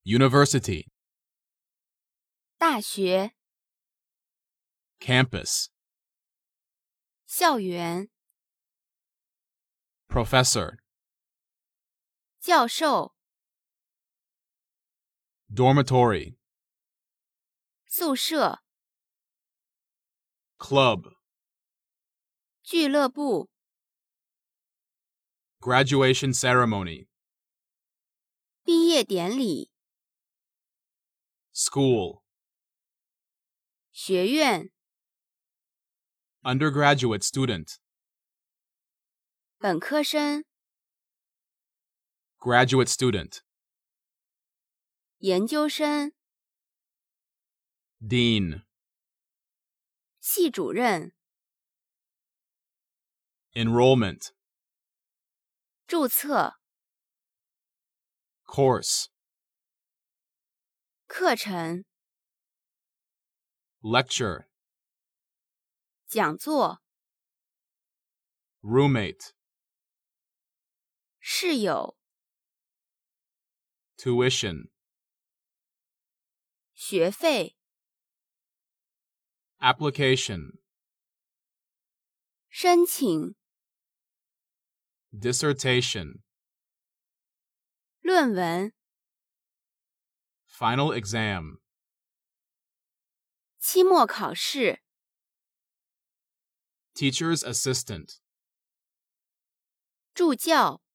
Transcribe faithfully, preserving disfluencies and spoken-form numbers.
University, 大学、 campus, 校园、 professor, 教授、 dormitory, 宿舍、 club, 俱乐部、 graduation ceremony, 毕业典礼、 school, 学院、 undergraduate student, 本科生、 graduate student, 研究生、 dean, 系主任、 enrollment, 注册、 course, 课程、 lecture, 讲座、 roommate, 室友、 tuition, 学费、 application, 申请、 dissertation, 论文、 final exam, 期末考试、 teacher's assistant, 助教、